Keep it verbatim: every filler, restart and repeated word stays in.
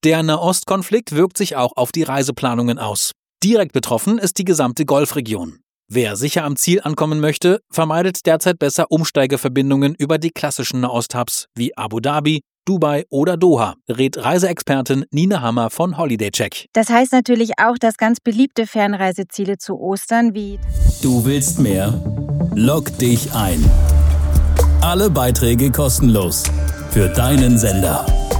Der Nahostkonflikt wirkt sich auch auf die Reiseplanungen aus. Direkt betroffen ist die gesamte Golfregion. Wer sicher am Ziel ankommen möchte, vermeidet derzeit besser Umsteigeverbindungen über die klassischen Nahost-Hubs wie Abu Dhabi, Dubai oder Doha, rät Reiseexpertin Nina Hammer von HolidayCheck. Das heißt natürlich auch, dass ganz beliebte Fernreiseziele zu Ostern wie Du willst mehr? Log dich ein. Alle Beiträge kostenlos für deinen Sender.